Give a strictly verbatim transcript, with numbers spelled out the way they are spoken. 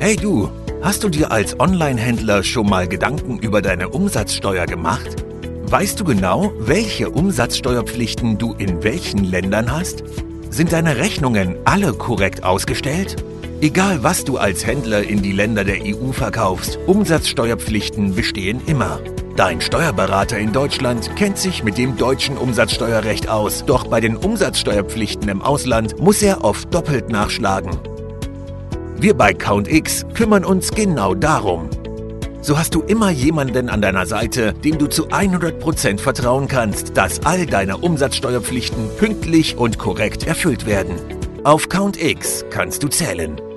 Hey du, hast du dir als Online-Händler schon mal Gedanken über deine Umsatzsteuer gemacht? Weißt du genau, welche Umsatzsteuerpflichten du in welchen Ländern hast? Sind deine Rechnungen alle korrekt ausgestellt? Egal was du als Händler in die Länder der E U verkaufst, Umsatzsteuerpflichten bestehen immer. Dein Steuerberater in Deutschland kennt sich mit dem deutschen Umsatzsteuerrecht aus, doch bei den Umsatzsteuerpflichten im Ausland muss er oft doppelt nachschlagen. Wir bei CountX kümmern uns genau darum. So hast du immer jemanden an deiner Seite, dem du zu hundert Prozent vertrauen kannst, dass all deine Umsatzsteuerpflichten pünktlich und korrekt erfüllt werden. Auf CountX kannst du zählen.